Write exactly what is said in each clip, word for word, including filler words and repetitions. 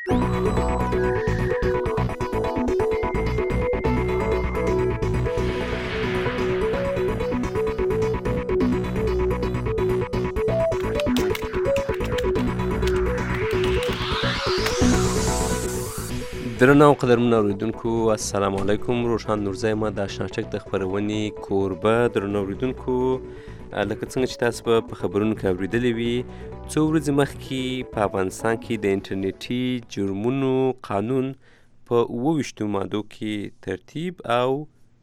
درنو او قدرمنو اوریدونکو السلام علیکم. روشان نورزی ما د آشناچک د خپرونې کوربه. درنو اوریدونکو لکه څنګه چې تاسو به په خبرونو کې اوریدلي وي، څو ورځې مخکې په افغانستان کې د انټرنیټي جرمونو قانون په اووه ویشتو مادو کې ترتیب او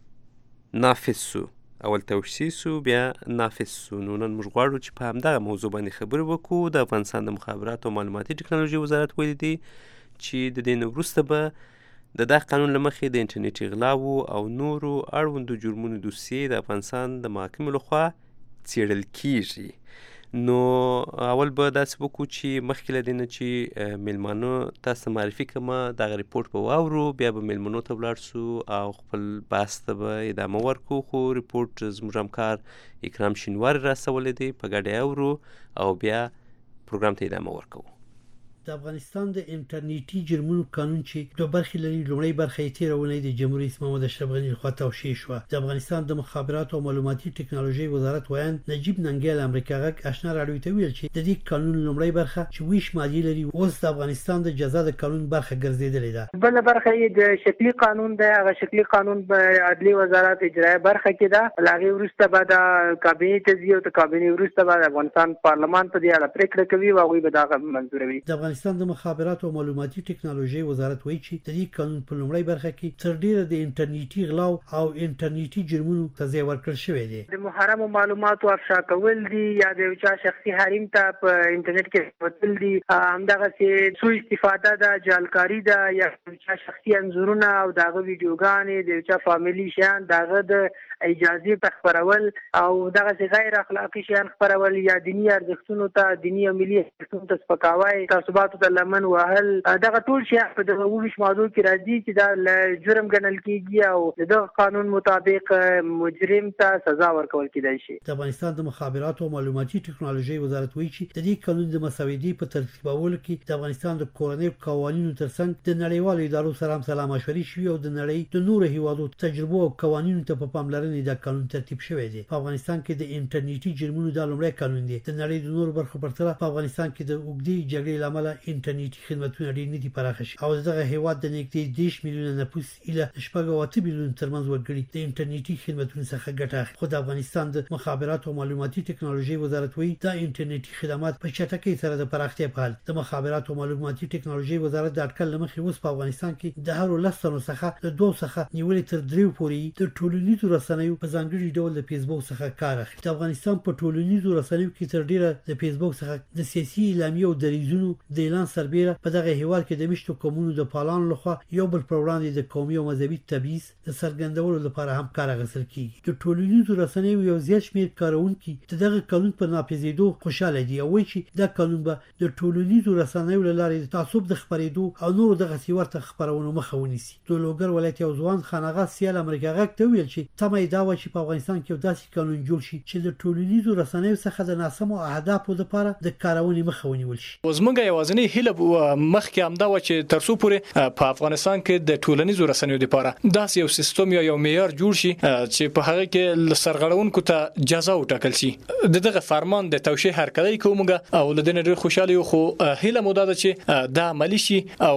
نافذ سو. اول توشیح سو بیا نافذ سو. نو نن موږ غواړو چې په همدغه موضوع باندې خبرې وکړو. د افغانستان د مخابراتو او معلوماتي ټکنالوژي وزارت ویلي دی چې د دې نه وروسته به د دغه قانون له مخې د انټرنیټي غلاو او نورو اړوندو جرمونو دوسیې د افغانستان د محاکمو لخوا څیړل کیږي. نو اول به داسې وکړو چې مخکې له دې نه چې میلمانو تاسو ته معرفي کړمه، دغه ریپورټ به واورو، بیا به میلمنو ته ولاړ سو او خپل بحث ته به ادامه ورکړو. خو ریپورټ زموږ همکار اکرام شینواري راسولی دی، په ګډه اورو او بیا پروګرام ته ادامه ورکوو. د افغانستان د انټرنیټي جرمونو قانون چې دوه برخې لري، لومړی برخه یې تېره اونۍ د جمهور رئیس محمد اشرف غني لخوا توشیح شوه. د افغانستان د مخابراتو او معلوماتي ټکنالوژي وزارت ویاند نجیب ننګیال امریکا غږ آشنا راډیو ته ویل چې د دې قانون لومړی برخه چې ویش مادې لري اوس د افغانستان د جزا د قانون برخه ګرځېدلې ده. بل برخه یې د شکلي قانون ده. هغه شکلي قانون په عدلي وزارت اجرایه برخه کې ده. لاغي وروسته به د کابینې ته ځي او د کابینې وروسته به د افغانستان پارلمان په دې اړه پریکړه کوي او هغوی به دا منظوروي. د افغانستان د مخابراتو او معلوماتي ټکنالوژي وزارت وایي چې د دې قانون په لومړی برخه کې تر ډیره د انټرنیټي غلاو او انټرنیټي جرمونو سزا ورکړل شوې ده. د محرمو معلوماتو افشا کول دي یا د یو چا شخصي حریم ته په انټرنیټ کې وتل دي، همدغه چې سوء استفاده ده، جعلکاری ده، یا یو چا شخصي انځورونه او دغه ویډیوګانې د یو چا فامیلی شیان دغه د اجازه په خبرول او دغه غیر اخلاقی شیان خبرول یا دینی ارزښتونو ته، دینی او ملي ارزښتونو ته سپکاوی، تعصباتو ته لمن وهل، دغه ټول شیان په دغه اووه ویشت مادو کې راځي چې دا جرم ګڼل کېږي او دغه قانون مطابق مجرم ته سزا ورکول کېدای شي. د افغانستان د مخابراتو او معلوماتي ټکنالوژي وزارت وایي چې د دې قانون د مساوي په ترتیبولو کې د افغانستان د کورنۍ قوانینو ترڅنګ د نړیوالو ادارو سره هم سلا مشورې شوي او د نړۍ د نورو هیوادو تجربو او قوانینو ته په پاملرنه د قانون ترتیب شوی دی. په افغانستان کې د انټرنیټي جرمونو د لومړی قانون دی. د نړۍ د نورو برخو پرتله په افغانستان کې د اوږدې جګړې لامل انټرنیټي خدماتونه ډېر نه دي پراخه شوي او دغه هیواد د نږدې دېرش میلیونه نفوس اله شپږ او اته میلیونه ترمنځ وګړي د انټرنیټي خدماتونو څخه ګټه اخلي. خو د افغانستان د مخابراتو او معلوماتي ټکنالوژي وزارت وایي دا انټرنیټي خدمات په چټکۍ سره د پراختیا په حال. د مخابراتو او معلوماتي ټکنالوژي وزارت د اټکل لمخې اوس په افغانستان کې د هر لسو څخه د دوه څخه نیولې تر دریو پورې د ټولنیزو رسنیو په ځانګړي ډول د فیسبوک څخه کار اخلي. د افغانستان په ټولنیزو رسنیو کې تر ډیره د فیسبوک څخه د سیاسي اعلامیو او دریځونو د اعلان سربیره په دغه هیواد کې د مشتو قومونو د پالان لخوا یو بل پر وړاندې د قومي او مذهبي تبعیض د څرګندولو لپاره هم کار اخیستل کیږي. د ټولنیزو رسنیو یو زیات شمېر کارونکي د دغه قانون په نافذېدو خوشاله دي او وایي چې دا قانون به د ټولنیزو رسنیو له لارې د تعصب د خپرېدو او نورو دغه ورته خپرونو مخه ونیسي. د لوګر ولایت یو ځوان خانغه سیال امریکا غږ ته ویل چې تمه یې دا و چې په افغانستان کې داسې قانون جوړ شي چې د ټولنیزو رسنیو څخه د ناسمو اهدافو لپاره د کارونې مخه ونیول شي. زموږ یوازینی هیله مخکې همدا و چې تر څو پورې په افغانستان کې د ټولنیزو رسنیو لپاره داسې یو سیستم یا یو معیار جوړ شي چې په هغه کې سرغړونکو ته جزا وټاکل شي. دغه فرمان د توشیح هرکلی کومګه او لدین ډېر خوشاله یو، خو هیله مو ده چې دا عملی شي او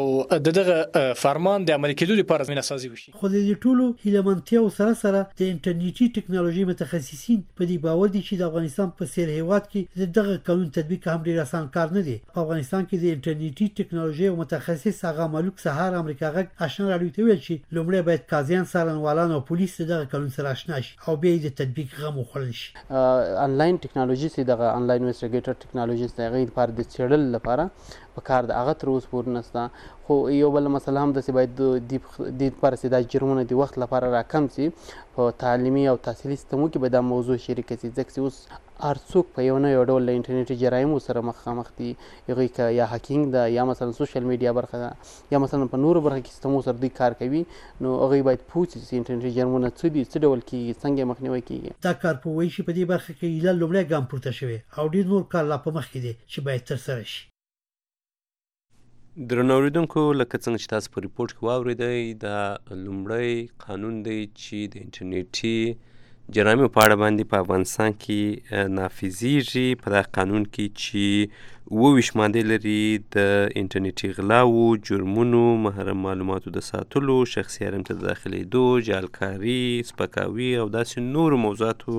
دغه فرمان د عملي کېدو لپاره زمینه سازي وشي. خو د ټولو هیلمنتیا سره سره د انټرنیټي ټکنالوژي متخصصین په دې باور دي چې د افغانستان په څیر هیواد کې دغه قانون تطبیق هم ډیر آسان کار نه دی. په افغانستان کې د انټرنیټي ټکنالوژي او متخصص هغه ملک سهار امریکا غږ آشنا راډیو ته ویل چې لومړی باید قاضیان، څارنوالان او پولیس دغه قانون سره آشنا شي او بیا د تطبیق غو وخوړل شي. انلاین ټکنالوژي سي دغه انلاین انویسټیګیټر ټکنالوژي څخه غیر پر د چړل لپاره په کار د هغه تر اوسه پورې نسته. خو یو بل مسله هم د سی باید د د پر سي د جرمونو د وخت لپاره راکم سي. په تعلیمي او تحصیلي سیستمو کې به د موضوع شریک سي ځکه اوس هر څوک په یو نه یو ډول له انټرنیټي جرایمو سره مخامخ دي. یغی ک یا هکینګ ده یا مثلا سوشل میډیا برخه ده یا مثلا په نورو برخه کې سیستمو سره دوی کار کوي. نو هغه باید پوښتنه سي انټرنیټي جرمونه څه دي، څه ډول کې څنګه مخنیوي کیږي. دا کار په وایي چې په دې برخه کې ایله لومړی ګام پورته شوی او ډیر نور کار لا په مخ کې دی چې باید تر سره شي. درنو اوریدونکو لکه څنګه چې تاسو په ریپورت کې واورېدئ دا لومړی قانون دی چې د انټرنیټي جرایمو په اړه باندې په افغانستان کې نافذیږي. په دغه قانون کې چې اووه ویشت مادې لري د انټرنیټي غلاو، جرمونو، محرم معلوماتو د ساتلو، شخصي حریم ته د داخلېدو، جعلکاري، سپکاوي او داسې نورو موضوعاتو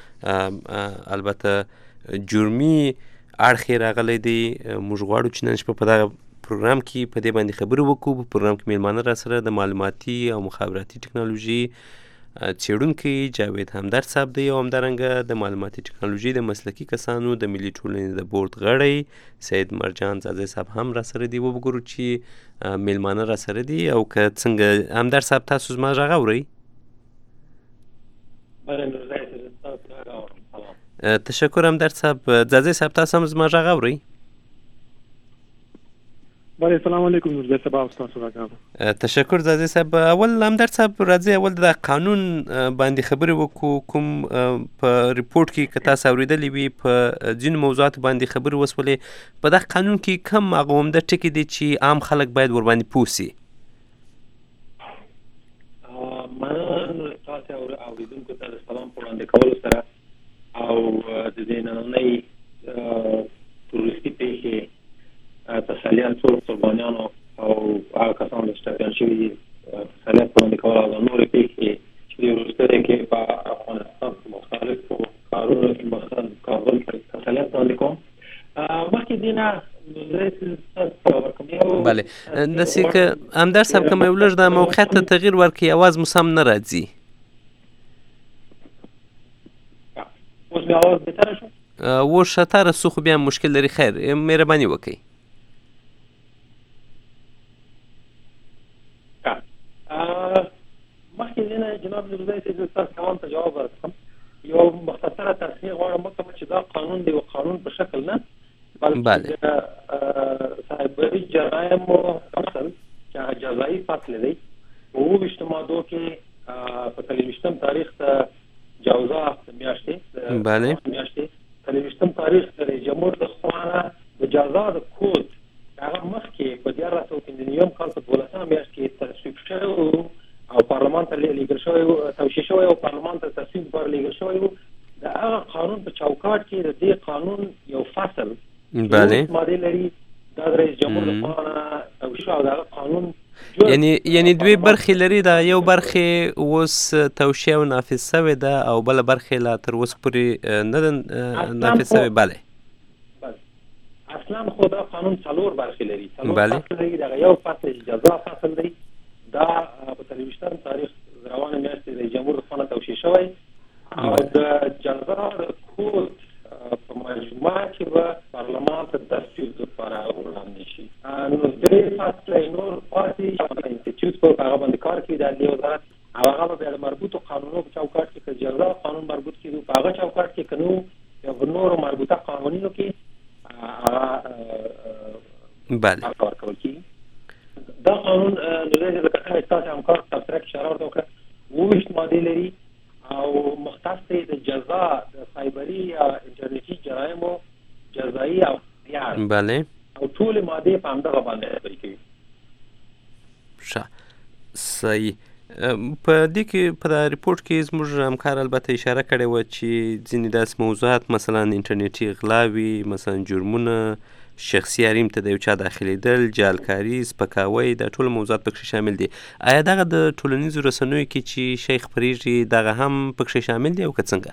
البته جرمي اړخ یې راغلی دی. موږ غواړو چې نن شپه په دغه پروګرام کې په دې باندې خبرې وکړو. په پروګرام کې میلمانه را سره د معلوماتي او مخابراتي ټکنالوژي څېړونکی جاوید همدرد صاحب دی او همدارنګه د معلوماتي ټکنالوژي د مسلکي کسانو د ملي ټولنې د بورډ غړی سید مرجان ځاځی صاحب هم را سره دی. وګورو چې میلمانه را سره دي او که څنګه. همدرد صاحب تاسو زما غږ اورئ؟ تشکر همدرد صاحب. ځاځی صاحب تاسو هم زما غږ اورئ؟ بله السلام علیکم نورزی صاحب او تاسو راغله. تشکر ځاځی صاحب. اول همدرد صاحب راځي اول د قانون باندې خبرې وکړو. کوم په ریپورت کې که تاسو اورېدلې وي په ځینو موضوعاتو باندې خبرې وسولې. په دغه قانون کې کوم هغه عمده ټکي دي چې عام خلک باید ورباندې پوه سي؟ مننه تاسو اوریدونکو ته د سلام په وړاندې کولو سره او د دې نننۍ تروریستي پیښې تسلیت ټول قربانیانو او هغه کسانو چې ټپیان شوي دي تسلیت په وړاندې کول او نورې پیښې چې دي وروسته دی کې په افغانستان په مختلفو کارونو کې مثلا کابل کې تسلیت وړاندې کوم. مخکې دې نه بله داسې که همدرد صاحب که مې ولږ د موقعیت ته تغییر ورکړي اواز مو سم نه راځي. اوس مې اواز بهتره شو؟ اوس ښه سو خو بیا مشکل لري. خیر مهرباني وکړئ. مخکې دې نه جناب نورزی صاحب زه ستاسو سوال ته جواب ورکړم. یو مختصره تصحیح غواړم وکړم چې دا قانون دی او قانون په شکل نه بلکې د سایبري جرایمو فصل چې هغه جزایي فصل دی په اووه ویشتو مادو کې په څلېرویشتم تاریخ ته جوزا میاشتې بله میاشتې څلېرویشتم تاریخ د رئیس جمهور د خوا د جزا د کود هغه مخکې په دیارلس سوه پنځه نوي کال په دولسمه میاشت کې تصویب شوی او پارلمان ته لیږل شوی و، توشیح شوی او پارلمان ته تصویب لپاره لیږل شوی و. د هغه قانون په چوکاټ کې د دې قانون یو فصل بله ماده لري دا د رئیس جمهور لپاره توشیح او د هغه قانون یعنی یعنی دوی برخې لري. دا یو برخې اوس توشیح او نافذ شوې ده او بله برخې لا تر اوسه پورې نه ده نافذ شوې. بله اصلا خو دا قانون څلور برخې لري. څلور فصل لري. دغه یو فصل جزا فصل دی. دا په څلېرویشتم تاریخ روانه میاشت رئیس جمهور لخوا توشیح شوی او د جزا د کود په مجموعه کې به پارلمان ته تصویب لپاره وړاندې شي. نو درې فصله نور پاتې انسټیټیوټ په هغه باندې کار کوي د عدلیې وزارت او هغه به د مربوطو قانونونو په چوکاټ کې که جزا قانون مربوط کېدو په هغه چوکاټ کې که نو یا په نورو مربوطه قوانینو کې هغه بله ورکول کېږي. دا قانون نورزی لکه څنګه چې تاسو همکار تبصره کې اشاره ورته وکړه اووه ویشت مادې لري او مختص دی د جزا د سایبري یا انټرنیټي جرایمو جزایي او اختیار بله او ټولې مادې په همدغه باندې خبرې کوي. ښه صحیح. په دې کې په دا ریپورټ کې زموږ همکار البته اشاره کړې وه چې ځینې داسې موضوعات مثلا انټرنیټي غلاوي، مثلا جرمونه، شخصي حریم ته د یو چا داخلېدل، جعلکاري، سپکاوی، دا ټول موضوعات پکښې شامل دي. آیا دغه د ټولنیزو رسنیو کې چې شی خپرېږي دغه هم پکښې شامل دي او که څنګه؟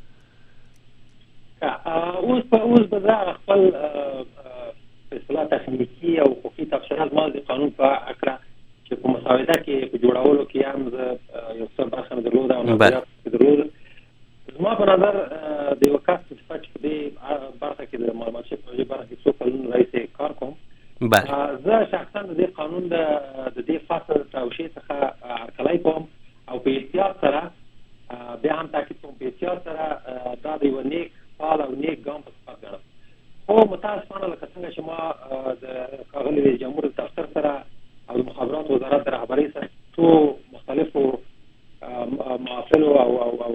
اوس په اوس به زه خپل په اصطلاح تخنیکي او حقوقي تفصیلات ما د قانون په هکله چې په مساوده کې په جوړولو کې هم زه یو څه برخه مې درلوده او نظریات مې درلوده. زما په نظر د یو کس په صفت چې په دې برخه کې د معلوماتي ټکنالوژي برخه کې څو کلونه راهیسې کار کوم، زه شخصا د دې قانون د د دې فصل توشیح څخه هرکلی کوم او په احتیاط سره بیا هم تاکید کوم په احتیاط سره دا د یوه نیک فعال او نیک ګام په صفت ګڼم. خو متاسفانه لکه څنګه چې ما د ښاغلي رئیس جمهور دفتر سره او د مخابراتو وزارت د رهبرۍ سره څو مختلفو محافلو او او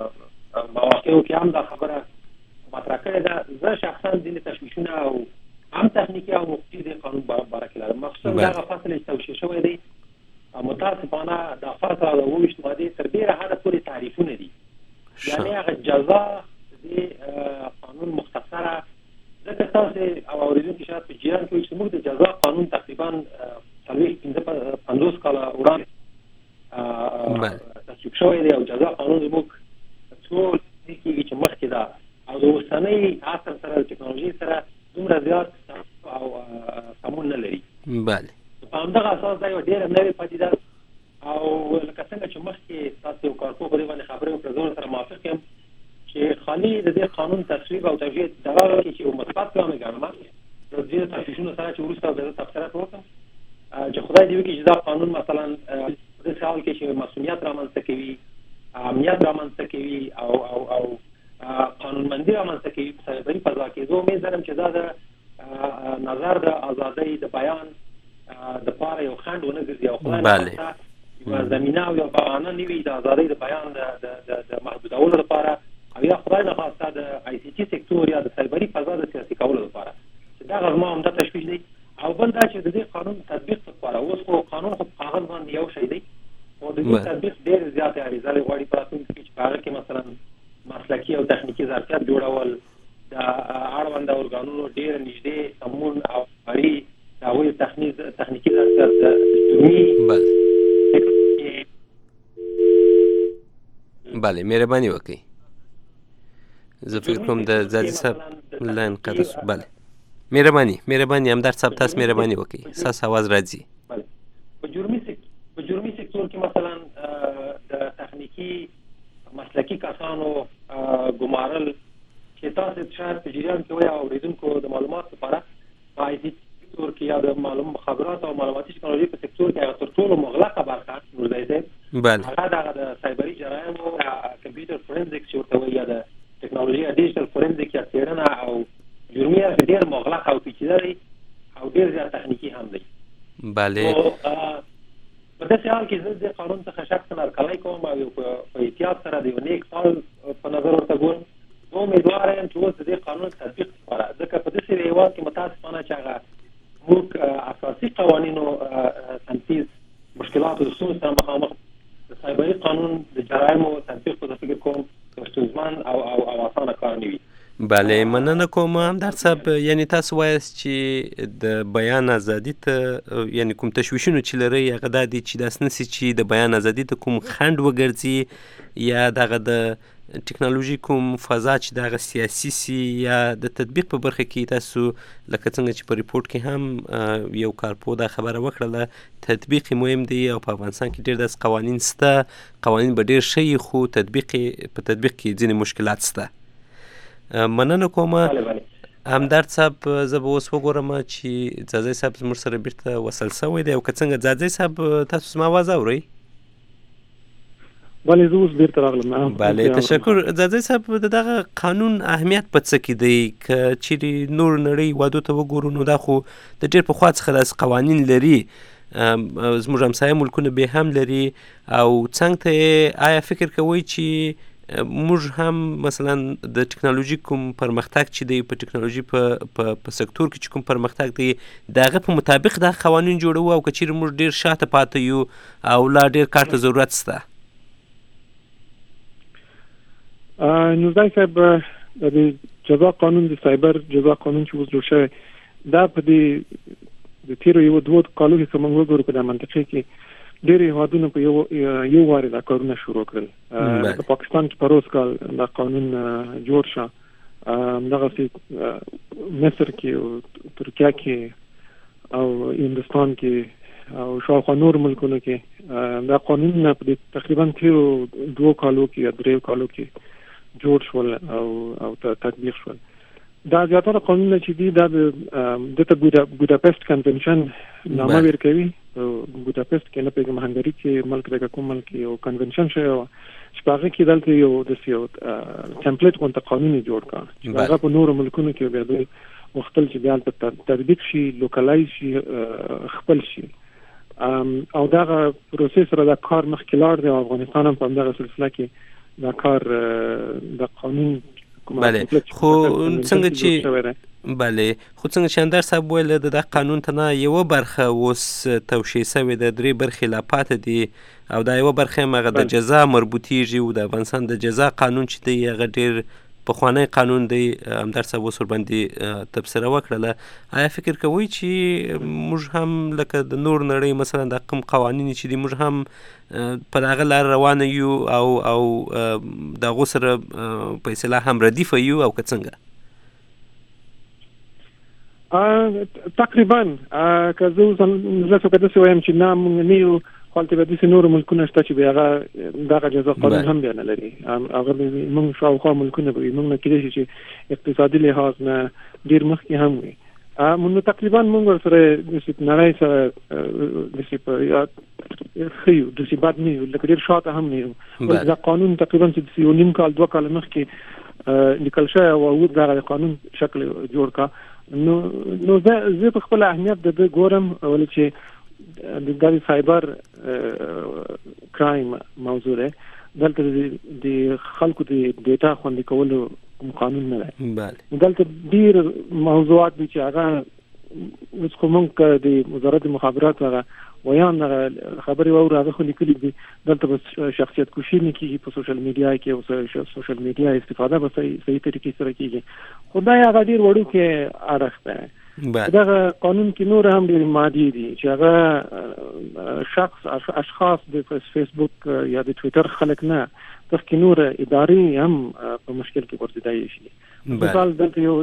مواقعو کې هم دا خبره مطرح کړې ده. زه شخصا ځینې تشویشونه او هم تخنیکی او حقوقي د قانون باره کې لري. مخصوصا دا فصل چې توشیح شوی دی متاسفانه د فصل او وشت ماده تر ډیره حد پورې تعریفونه دي، یعنی هغه جزا د قانون مختصره ځکه تاسو او اوریدونکو شاید په جریان کې چې موږ د جزا قانون تقریبا څلوېښت پنځه پنځوس کاله وړاندې تصویب شوی دی او جزا قانون زموږ ټول کېږي چې مخکې ده او د اوسنۍ عصر سره د ټکنالوژي سره دومره زیات او سمون نه لري. بله په همدغه اساس دا یوه ډېره نوې پدیده او لکه څنګه چې مخکې تاسو یو کارپوه په دې باندې خبرې وکړه، زه ورسره موافق یم چې خالي د دې قانون تصویب او توجیه دغه کې چې یو مثبت ګام یې ګڼم د دې تفصیلونو سره چې وروسته به زه تبصرات وکړم چې خدای دې وکړي چې دا قانون مثلا په داسې حال کې چې مسؤلیت رامنځته کوي، امنیت رامنځته کوي او او او قانونمندي رامنځته کوي په سایبري فضا کې. زه امید لرم چې دا د نظر د ازادۍ د بیان د پاره یو خنډ ونه ګرځي او خدای یو زمینه او یو بهانه نه وي د ازادۍ د بیان د د محدودولو لپاره او یا خدای نه خواسته د آی سی ټي سکتور یا د سایبري فضا د سیاسي کولو لپاره چې دا غوښمه هم د تشویش دی. او بل دا چې د دې قانون تطبیق لپاره اوس خو قانون خو په کاغذ باندې یو شی دی او د دې تطبیق ډېر زیات اړیزه لري غواړي په راتلونکي کې چې په هغه کې مثلا مسلکي او تخنیکي ظرفیت جوړول، د اړونده ارګانونو ډېر نږدې سمون او اړي د هغوی تخنیکي ظرفیت د جرمي بله مهرباني وکړئ. زه فکر کوم د زادي صاحب لاین قطع شو. بله مهرباني مهرباني همدرد صاحب تاسو مهرباني وکړئ، ستاسو اواز راځي. په جرمي په جرمي سکتور کې مثلا د تخنیکي مسلکي کسانو ګمارل چې تاسو شاید په جریان کې وایي او اوریدونکو د معلومات لپاره په آی ټي سکتور کې یا د معلوم خبرات او معلوماتي ټکنالوژي په سکتور کې هغه تر ټولو مغلقه برخه نورځای صاحب بله هغه د سایبري جرایمو کمپیوټر فورنزیکس ورته وایي یا د ټکنالوژي ډیجیټل فورنزیک یا څېړنه او جرمي هغه ډېر مغلق او پیچیده دی او ډېر زیات تخنیکي هم دی. بله په داسې حال کې زه د قانون څخه شخصا هرکلی کوم او په احتیاط سره د یو نیک فعال په نظر ورته ګورم. زه امیدواره یم چې اوس د دې قانون تطبیق لپاره ځکه په داسې هېواد کې متاسفانه چې هغه موږ اساسي قوانینو تنفیذ مشکلاتو د ستونزو سره مخامخ د سایبري قانون د جرایمو تطبیق په فکر کوم ستونزمن او او او اسانه کار نه وي. بله مننه کوم همدرد صاحب. یعنی تاسو وایاست چې د بیان ازادي ته یعنی کوم تشویشونه چې لري هغه دا دي چې داسې نه سي چې د بیان ازادي ته کوم خنډ وګرځي یا دغه د ټکنالوژي کوم فضا چې دغه سیاسي سي یا د تطبیق په برخه کې تاسو لکه څنګه چې په ریپورت کې هم یو کارپوه دا خبره وکړله تطبیق مهم دی او په افغانستان کې ډېر داسې قوانین شته، قوانین به ډېر ښه خو تطبیق په تطبیق کې ځینې مشکلات شته. مننه کوم همدرد صاحب. زه به اوس وګورم چې ځاځی صاحب زموږ سره بیرته وصل شوی دی او که څنګه ځاځی صاحب تاسو زما آواز اورئ؟ بله زه اوس بیرته راغلم. بله تشکر. ځاځی صاحب د دغه قانون اهمیت په څه کې دی؟ که چیرې نور نړۍ وادو ته وګورو نو دا خو د ډېر پخوا څخه داسې قوانین لري، زموږ همسایه ملکونه به هم لري او څنګ ته آیا فکر کوئ چې موږ هم مثلا د ټکنالوژي کوم پرمختګ چې دی په ټکنالوژي په په سکتور کې چې کوم پرمختګ دی د هغه په مطابق دا قوانین جوړو او که چیرې موږ ډېر شاته پاتې یو او لا ډېر کار ته ضرورت شته؟ نورځای صاحب د جزا قانون د سایبر جزا قانون چې اوس جوړ شوی دا په دې د تیرو یو دوه کالو کې کوم وګورو په د منطقه کې ډېر هیوادونه په یو یو واره دا کارونه شروع کړل. په پاکستان کې پروس کال دا قانون جوړ شو، دغه مصر کې او ترکیه کې او هندوستان کې او شاوخوا نور ملکونو کې دا قانون په تقریبا تیرو دوه کالو کې یا درې کالو کې جوړ شول او او تطبیق شول. دا زیاتره قانونونه چې دي دا د دته بوداپست کنونشن نامه ورکوي. بوداپست کې نه پیغام هنګری کې ملک دغه کوم ملک یو کنونشن شوی چې په هغه کې دلته یو د سیو ټمپلیټ کوم قانون جوړ کړ چې هغه په نورو ملکونو کې بیا د وختل چې بیا په تطبیق شي، لوکلایز شي، خپل شي او دا پروسس را د کار مخکې لاړ دی. افغانستان هم په دغه سلسله کې دا کار د قانون بله خو څنګه چې بله خو څنګه چې اندر صاحب ویل د دغه قانون ته نه یوه برخه اوس توشیح سوې ده، درې برخې لا پاتې دي او دا یوه برخه هم هغه د جزا مربوطیږي او د افغانستان د جزا قانون چې دی هغه ډېر پخوانی قانون دی. همدرد صاحب اوس ورباندې تبصره وکړله. آیا فکر کوئ چې موږ هم لکه د نور نړۍ مثلا د کوم قوانین چې دي موږ هم په دغه لار روانه یو او او د هغو سره په اصطلاح هم ردیفه یو او که څنګه؟ تقریبا که زه اوس زه څه داسې وایم چې نه موږ نه یو خو هلته به داسې نور ملکونه شته چې به هغه دغه جزا قانون هم بیا نه لري. هغه به موږ شاوخوا ملکونه به وي، موږ نه کېدای شي چې اقتصادي لحاظ نه ډېر مخکې هم وي. نو تقریبا موږ ورسره داسې نړۍ سره داسې په یاد ښه یو، داسې بد نه یو، لکه ډېر شاته هم نه یو. دا قانون تقریبا چې یو نیم کال دوه کاله مخکې لیکل شوی او اوس دغه قانون شکل جوړ کا. نو نو زه په خپل اهمیت د دې ګورم ولې چې د سایبر کرایم موضوع ده، دلته د خلکو د ډیټا خوندي کولو قانون نه دی. بله دلته ډیر موضوعات دي چې هغه اوس کوم د وزارت مخابرات هغه ویان خبرې واورو هغه خو لیکلي دي. دلته به شخصیت کشي نه کیږي په سوشل میډیا کې او سوشل میډیا استفاده به صحیح طریقې سره کیږي. خدای هغه ډیر وړوکی اړخ ده. دغه قانون کې نور هم ډېر مادي دي چې هغه شخص اشخاص د فیسبوک یا د ټویټر خلک نه ترڅو نور ادارې هم په مشکل کې ورتدای شي. مثال دلته یو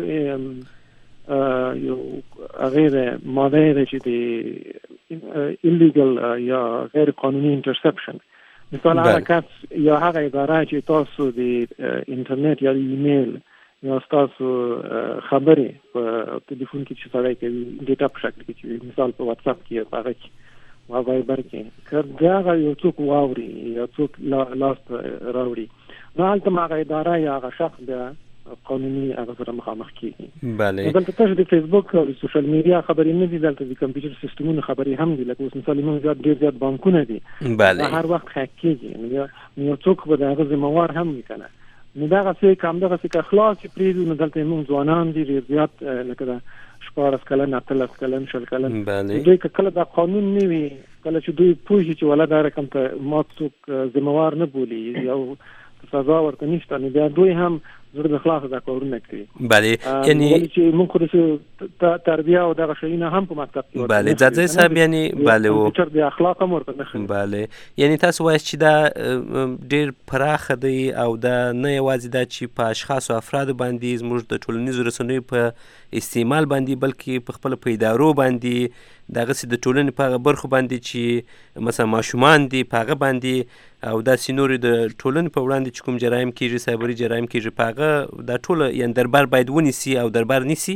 یو غیر ماده چې د ایلیګل یا غیر قانوني انټرسپشن، مثال هغه کس یا هغه اداره چې تاسو د انټرنیټ یا ایمیل یا تاسو خبرې په ټلیفون کې چې سره کوي ډیټا په شکل کې چې مثال په واتس اپ کې هغه کې او وایبر کې کړه یو څوک واوري یا څوک لاس راوړي، نو هلته هغه اداره یا هغه شخص د قانوني هغه سره مخامخ کیږي. بله دلته تاسو د فیسبوک او سوشل میډیا خبرې نه دي، دلته د کمپیوټر سیستمونو خبرې هم دي. لکه اوس مثال موږ زیات ډیر زیات بانکونه دي، بله هر وخت هک کیږي، نو یو څوک به هغه ذمہوار هم وي کنه. نو دغه څه کم دغه څه خلاص پریدو، نو دلته موږ ځوانان دي ډیر زیات لکه دا شپږ کلن اتلس کلن شل کلن دوی کله دا قانون نه وي، کله چې دوی پوه چې ولا دا رقم ته ما څوک ذمہوار نه بولي یا سزا ورته نشته، نو بیا دوی هم زړه د خلاص دا کارونه کوي. بله یعنی چې موږ خو د تربیه او دغه شیونه هم په مکتب کې بله ځاځي صاحب یعنی بله و چې د اخلاق هم ورته نه. بله یعنی تاسو وایي چې دا ډیر پراخه دی او دا نه یوازې دا چې په اشخاص او افراد باندې زموږ د ټولنیزو رسنیو په استعمال باندې بلکې په خپل په ادارو باندې دغه سي د ټولنې په هغه برخو باندې چې مثلا ماشومان دي په هغه باندې او داسې نورې د ټولنې په وړاندې چې کوم جرایم کیږي سایبري جرایم کیږي په هغه دا ټوله یعنې دربار باید ونیسي او دربار نیسي.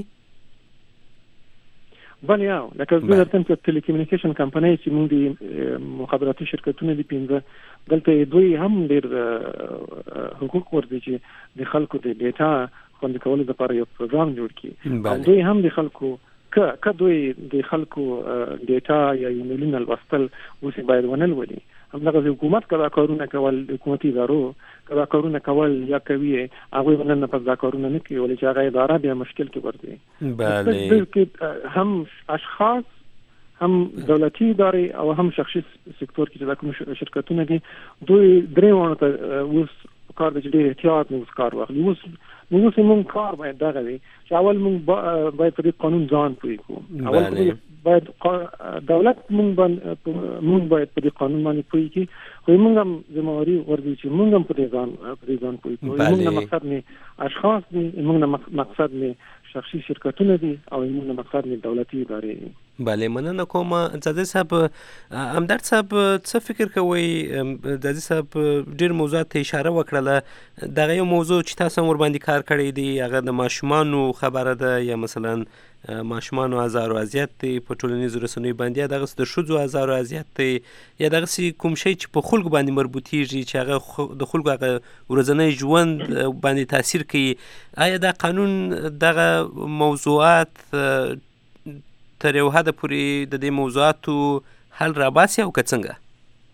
بله یو لکه زه درته په ټیلیکومونیکیشن کمپنۍ چې موږ د مخابراتي شرکتونه دي پنځه، دلته دوی هم ډېر حقوق ورته چې د خلکو د ډیټا خوندي کولو لپاره یو پروګرام جوړ کړي او دوی هم د خلکو که که دوی د خلکو ډیټا یا ایمیلونه لوستل اوس باید ونه لولي. همدغه حکومت کله کارونه کول، حکومتي ادارو کله کارونه کول یا کوي هغه ونن په ځا کارونه نه کوي ولې چې هغه اداره بیا مشکل کې ورته. بله هم اشخاص هم دولتي ادارې او هم شخصي سکتور کې چې کوم شرکتونه دي دوی درې وانه ته اوس کار د ډېر احتیاط نه کار واخلي. اوس نو موږ کار باید دغه وي چې اول موږ باید په قانون ځان پوي کو، اول باید دولت موږ باندې موږ باید په قانون باندې پوي کی، خو موږ هم ذمہواری ورته چې موږ هم په ځان په ځان پوي کو. موږ مقصد نه اشخاص دي، موږ مقصد نه شخصي شرکتونه دي او موږ مقصد نه دولتي ادارې دي. بله مننه کوم. ځاځي صاحب همدرد صاحب څه فکر کوئ؟ ځاځي صاحب ډېر موضوعات ته اشاره وکړله، دغه یو موضوع چې تاسو ور باندې کار کړی دی هغه د ماشومانو خبره ده یا مثلا ماشومانو ازار او اذیت دی په ټولنیزو رسنیو باندې، یا دغه د ښځو ازار او اذیت دی یا دغه کوم شی چې په خلکو باندې مربوطیږي چې هغه د خلکو هغه ورځنی ژوند باندې تاثیر کوي. آیا دا قانون دغه موضوعات تر یو حده پورې د دې موضوعاتو حل راباسي او که څنګه؟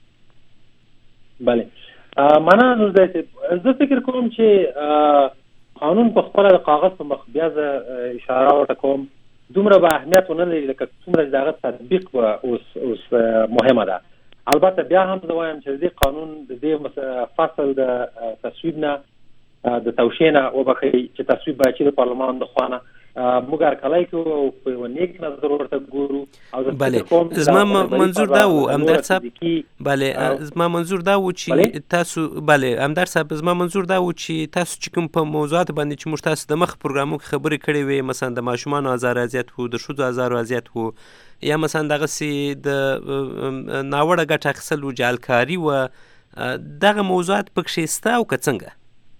بله مننه. زه فکر کوم چې قانون په خپل د کاغذ په مخ بیا ز اشاره ورته کوم دومره به اهمیت ونه لري لکه څومره دغه تطبیق به اوس اوس مهمه ده. البته بیا هم زه وایم چې د قانون د دې فصل د تصویب نه د توشیح نه وبخي چې تصویب باید چې د پارلمان د خوانه موږ هرکلی کوو او په نیک نظر ورته ګورو. او بله زما منظور دا و همدرد صاحب بله زما منظور دا و چې تاسو بله همدرد صاحب زما منظور دا و چې تاسو چې کوم په موضوعات باندې چې موږ تاسو د مخ پروګرامو کې خبرې کړې وې مثلا د ماشومانو ازار اذیت وو د ښځو ازار اذیت وو یا مثلا دغسې د ناوړه ګټه اخیستل وو جعلکاري وه دغه موضوعات پکښې شته او که څنګه؟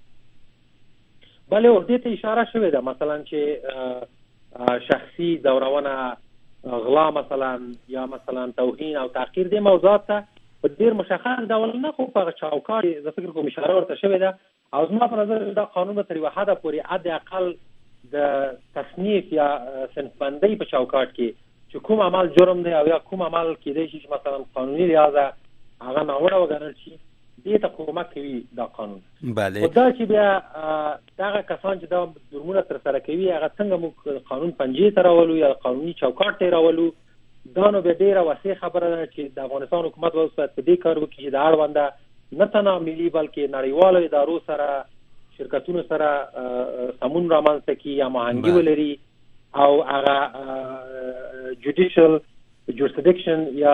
بله دې ته اشاره شوې ده مثلا چې شخصي ځورونه غلا مثلا یا مثلا توهین او تحقیر دې موضوعات ته په ډېر مشخص ډول نه خو په چوکاټ زه فکر کوم اشاره ورته شوې ده او زما په نظر دا قانون به تر یوه حده پورې حد اقل د تصنیف یا صنفبندۍ په چوکاټ کې چې کوم عمل جرم دی او یا کوم عمل کېدای شي چې مثلا قانوني لحاظه هغه ناوړه وګڼل شي دې ته کومک کوي دا قانون. بله خو دا چې بیا دغه کسان چې دا جرمونه ترسره کوي هغه څنګه موږ قانون پنجې ته راولو یا قانوني چوکاټ ته راولو دا نو بیا ډېره وسیع خبره ده چې د افغانستان حکومت به اوس باید په دې کار وکړي چې د اړونده نه تنها ملي بلکې نړیوالو ادارو سره شرکتونو سره سمون رامنځته کړي یا هماهنګي ولري او هغه جوډیشل جورسډکشن یا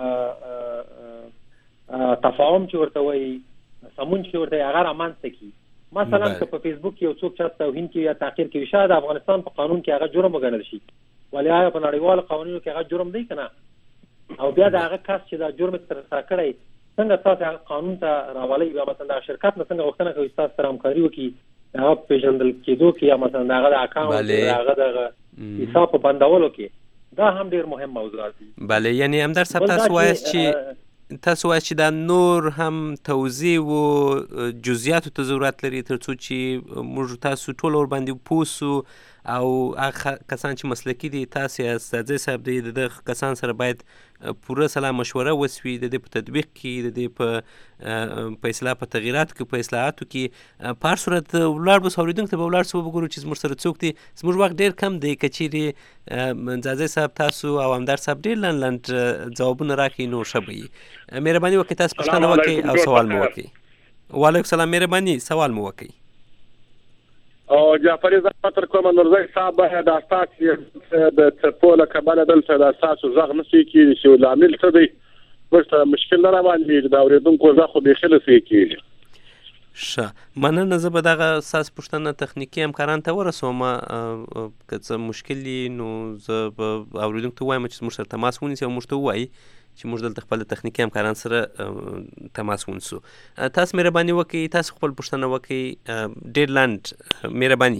تفاهم چې ورته وایي سمون چې ورته هغه رامنځته کړي مثلا که په فیسبوک کې یو څوک چا توهین کوي یا تحقیر کوي شاید د افغانستان په قانون کې هغه جرم وګڼل شي ولې آیا په نړیوالو قوانینو کې هغه جرم دی که نه او بیا د هغه کس چې دا جرم ترسره کړی څنګه تاسو هغه قانون ته راولئ بیا مثلا د شرکت نه څنګه غوښتنه کوي تاسو سره همکاري وکړي هغه پیژندل کېدو کې یا مثلا د هغه د اکاونټ هغه دغه حساب په بندولو کې دا هم ډېر مهم موضوعات دي. بله یعنی همدرد صاحب تاسو وایاست چې تاسو وایاست چې دا نور هم توضیح و جزئیاتو ته ضرورت لري تر څو چې موږ تاسو ټول ورباندې پوه سو او هغه کسان چې مسلکي دي تاسو استاذ صاحب دی د کسان سره باید پوره سلا مشوره وسوي د دې په تطبیق کې د دې په په اصلاح په تغییراتو کې په اصلاحاتو کې په هر صورت ولاړ به اورېدونکو ته به ولاړ سو وګورو چې زموږ سره څوک دي زموږ وخت ډېر کم دی که چیرې ځاځی صاحب تاسو او همدرد صاحب ډېر لنډ لنډ ځوابونه راکړي نو ښه به وي. مهرباني وکړئ تاسو پوښتنه وکړئ او سوال مو وکړئ. وعلیکم السلام مهرباني سوال مو وکړئ. او جعفري زه تر کومه نورزی صاحب باید د اساس د څپو له کبله دلته د اساسو غږ نه سوی کېږي چې لامل څه دی ورته مشکل نه راباندې د اورېدونکو غږ خو بیخي نه سوی کېږي. ښه مننه زه به دغه اساس پوښتنه تخنیکي همکارانو ته ورسوم که څه مشکل وي نو زه به اورېدونکو ته ووایم چې موږ سره تماس ونیسي او موږ ته ووایي چې موږ دلته خپل تخنیکي همکاران سره تماس ونیسو. تاسو مهرباني وکړئ تاسو خپل پوښتنه وکړئ ډېر لنډ مهرباني.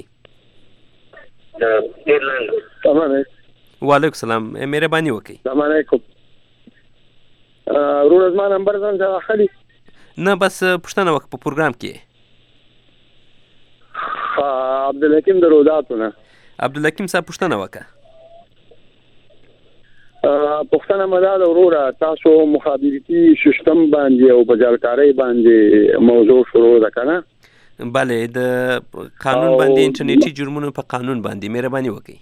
ډېر لنډ. وعلیکم السلام مهرباني وکړئ. السلام علیکم. ورور زما نمبر ځان ته اخلي نه بس پوښتنه وکړه په پروګرام کې. عبدالحکیم د روداتو نه. عبدالحکیم صاحب پوښتنه وکړه. پښتنه مدا د وروره تاسو مخابرتي سیستم باندې او بازارکاري باندې موضوع شروع ده کنه؟ بله د قانون باندې انټرنیټي جرمونو په قانون باندې مهرباني وکړئ.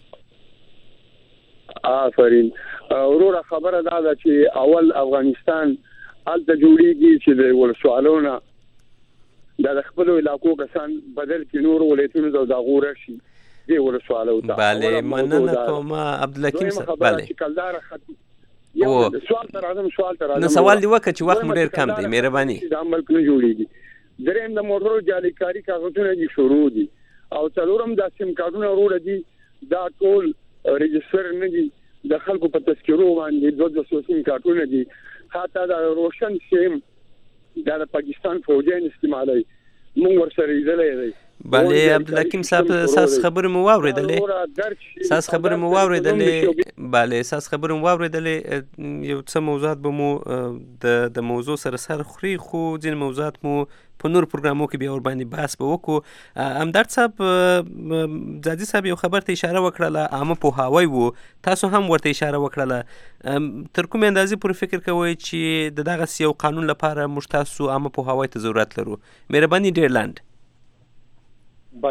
آفرین. وروره خبره دا ده چې اول افغانستان هلته جوړیږي چې د ولسوالونو د خپل علاقو کسان بدل کې نور ولایتونو د دغه راشي دی ولسوالو ته. بله مننه کوم عبدالحکیم صاحب. بله او سوال تر اعظم سوال تر اعظم نو سوال دی وکړه چې وخت مو ډېر کم دی مهرباني. د عمل کنه جوړیږي دریم د موټرو جعلکاري کاغذونه دي شروع دي او څلورم د سیم کارتونو وروره دي دا ټول ريجستر نه دي د خلکو په تذکرو باندې دوه دوه سیم کارتونه دي حتی د روشن سیم د پاکستان فوجین استعمالوي مونږ ورسره لیدلې دی. بله عبدالحکیم صاحب ساس خبر مو واورېدلې ساس خبر مو واورېدلې بله ساس خبر مو واورېدلې یو څه موضوعات به مو د د موضوع سره سر خوري خو ځینې موضوعات مو په نور پروګرامو کې بیا ورباندې بحث به وکړو. همدرد صاحب ځاځي صاحب یو خبر ته اشاره وکړله عامه پوهاوی و تاسو هم ورته اشاره وکړله تر کومې اندازې پورې فکر کوئ چې د دغسې یو قانون لپاره موږ تاسو عامه پوهاوی ته ضرورت لرو؟ مهرباني ډېر لاند. بله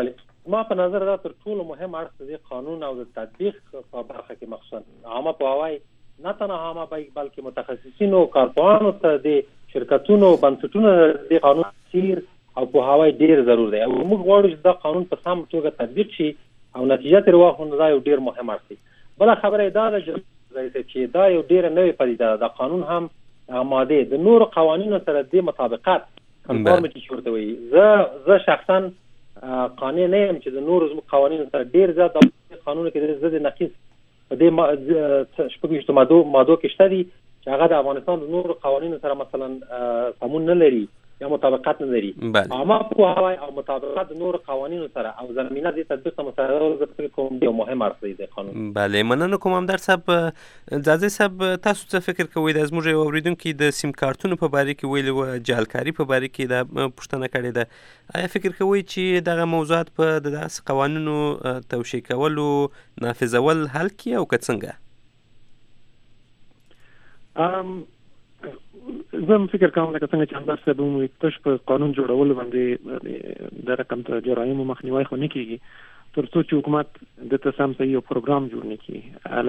زما په نظر دا تر ټولو مهم اړخ د قانون او د تطبیق په برخه کې مخصوصا عامه پوهاوی نه تنها عامه بلکې متخصصین او کارپوهانو ته د شرکتونو بنسټونو د قانون تفسیر او پوهاوی ډیر ضرور دی او موږ غواړو چې دا قانون په سم توګه تطبیق شي او نتیجه ترې واخلو. دا یو ډیر مهم اړخ دی. بله خبره دا ده چې دا یو ډیره نوې پدیده ده. دا قانون هم ماده د نورو قوانینو سره د مطابقت کنفارمیټي چې ورته وایي. زه زه شخصا قانع نه یم چې د نورو زموږ قوانینو سره ډیر زیات د قانونو کې د نقیص په دې شپږ ویشتو مادو مادو کې شته دي چې هغه د افغانستان د نورو قوانینو سره مثلا سمون نه لري یا مطابقت نه لري. اما پوهاوی او مطابقت د نورو قوانینو سره او زمینه د تطبیق سره مساوي زه کوم دی مهم اړخ دی د قانون. بله مننه کوم همدار صاحب. ځاځي صاحب تاسو څه فکر کوئ د زموږ یو اوریدونکي د سیم کارتونو په باره کې ویلي وه جعلکاري په باره کې دا پوښتنه کړې ده. آیا فکر کوئ چې دغه موضوعات په داسې قوانینو توشیح کولو نافذول حل کړي او که څنګه؟ زه هم فکر کوم لکه څنګه چې همدار صاحب هم وایي تش په قانون جوړولو باندې د رقم ته جرایمو مخنیوی خو نه کېږي تر څو چې حکومت دته سم صحیح یو پروګرام جوړ نه کړي.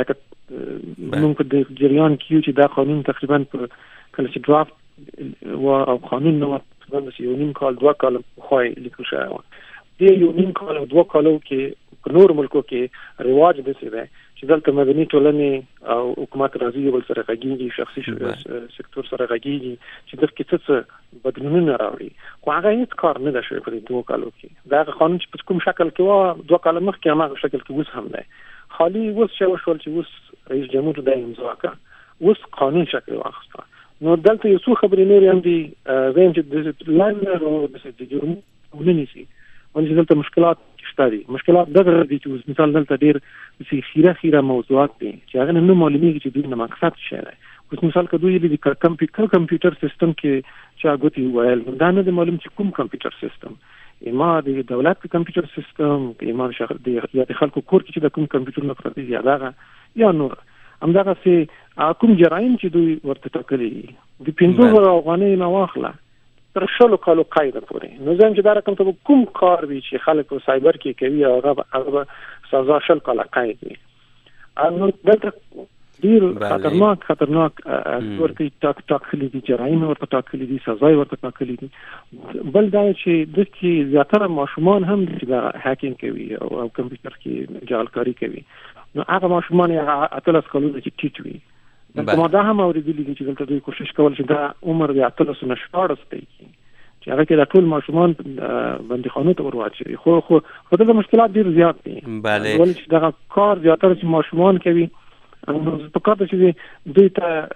لکه موږ په د جریان کې یو چې دا قانون تقریبا په کله چې ډرافټ و او قانون نه و تقریبا یو نیم کال دوه کال پخوای لیکل شوی و. دې یو نیم کال او دوه کالو کې په نورو ملکو کې رواج داسې دی چې دلته مدني ټولنې او حکومت راځي یو بل سره غږیږي، شخصي سکتور سره غږیږي چې دغه کې څه بدلونونه راوړي. خو هغه هیڅ کار نه ده شوی په دې دوه کالو کې. دا قانون چې په کوم شکل کې و دوه کال مخکې هماغه شکل کې اوس هم دی. خالي اوس چې وشول چې اوس رئیس جمهور دا امضا کړه اوس قانون شکل واخیسته. نو دلته یو څو خبرې نورې هم دي زه یم چې د لاندې او د جرم ونیسي ولې دلته مشکلات شته دي. مشکلات دغه دي چې مثال دلته ډېر چې خیره خیره موضوعات دي چې هغه نه معلومیږي چې دوی نه مقصد څه دی. اوس مثال که دوی د کمپیوټر کمپیوټر سیستم کې چې هغه تی ویل دا نه معلوم چې کوم کمپیوټر سیستم ایما د دولت کمپیوټر سیستم ایما شهر دی یا د خلکو کور کې چې د کوم کمپیوټر نه پرته دی هغه یا نور همدغه سي کوم جرایم چې دوی ورته ټاکلي د پنځه زره افغانۍ نه واخله تر شلو کالو قاعده پورې. نو زم چې دا رقم ته کوم کار وی چې خلک په سایبر کې کوي هغه هغه سزا شل کاله قاعده وي. نو دلته ډیر خطرناک خطرناک ورته ټاک ټاکلي دي جرایم ورته ټاکلي دي سزا ورته ټاکلي دي. بل دا چې د کې زیاتره ماشومان هم چې دا هاکینګ کوي او کمپیوټر کې جعلکاری کوي. نو هغه ماشومان یې اتلس کالو کې ټیټ وي. ما دا هم اوریدلی دي چې دلته دوی کوشش کول چې دا عمر د اتلس نه شپاړس دی چې هغه کې د ټول ماشومان بندیخانو ته ورواچوي. خو خو خو دغه مشکلات ډیر زیات دي. بله ولې چې دغه کار زیاتره چې ماشومان کوي نو په کار چې دوی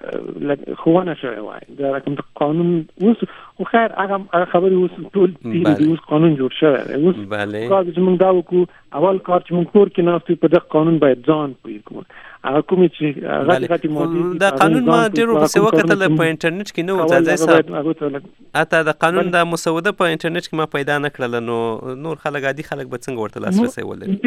ته خوونه شوی وای دا رقم قانون اوس خو خیر هغه خبرې اوس ټول دي اوس قانون جوړ شوی دی. اوس کار چې موږ دا وکړو اول کار چې موږ کور کې ناستو په دغه قانون باید ځان پوي کوو. هغه کوم چې غټ غټ ماده دا قانون ما ډیرو په څه وخت له په انټرنیټ کې نو ځای صاحب اته د قانون د مسوده په انټرنیټ کې ما پیدا نه کړل. نو نور خلک عادي خلک به څنګه ورته لاسرسي ولري؟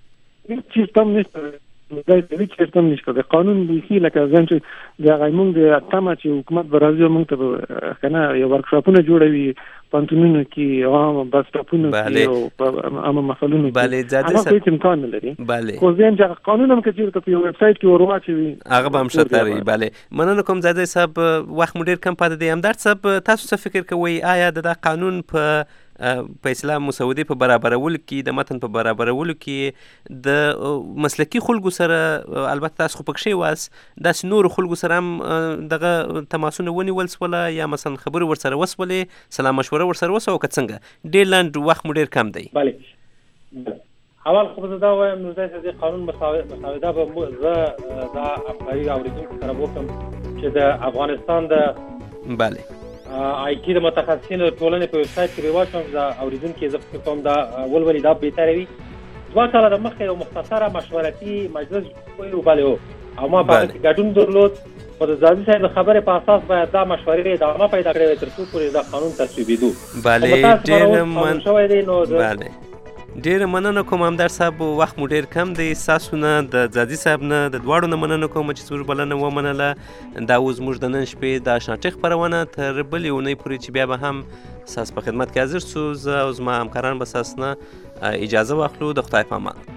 چې تم نشته دا د هیڅ سیستم نشته. د قانون د هی لکه ځان چې د غیمون د تمه چې حکومت برازي موږ ته کنه یو ورکشاپونه جوړوي پانتونونو کې عام بس ټاپونو کې او عام مسلونو کې. بله ځاده سره هیڅ امکان نه لري. بله خو ځین چې قانون هم کې چې په یو ویب سټ کې ورواچوي هغه به هم شرطري. بله مننه کوم ځاده صاحب وخت مو ډیر کم پاتې دی. همدار صاحب تاسو څه فکر کوئ آیا د قانون په په اسلام مسودې په برابرولو کې د متن په برابرولو کې د مسلکي خلکو سره البته تاسو خو پکښې واس داسې نورو خلکو سره هم دغه تماسونه ونیول سوله یا مثلا خبرې ورسره وسولې سلام مشوره ورسره وسوه او که څنګه ډېر لنډ وخت مو ډېر کم دی؟ بله اول خو زه دا وایم نو داسې د قانون مساوده به زه دا افغاني اورېدونکو سره وکړم چې د افغانستان د بله آی ټي د متخصصینو ټولنې په ویب سایټ کې به واچوم دا اورېدونکي زه فکر کوم دا ولولي دا بهتره وي. دوه کاله د مخکې یو مختصره مشورتي مجلس ویلو بله و او ما په هغه کې ګډون درلود. خو د ځاځي صاحب د خبرې په اساس باید دا مشورې ادامه پیدا کړې وای تر څو پورې دا قانون تصویبېدو. بله ډېر من شوی دی نو بله ډېر مننه کوم همدار صاحب وخت مو ډېر کم دی ستاسو نه د ځاځي صاحب نه د دواړو نه مننه کوم چې زموږ بلنه ومنله. دا اوس زموږ د نن شپې د اشنا خپرونه تر بلې اونۍ پورې چې بیا به هم ستاسو په خدمت کې حاضر سو. زه او زما همکاران به ستاسو نه اجازه واخلو. د خدای په امان.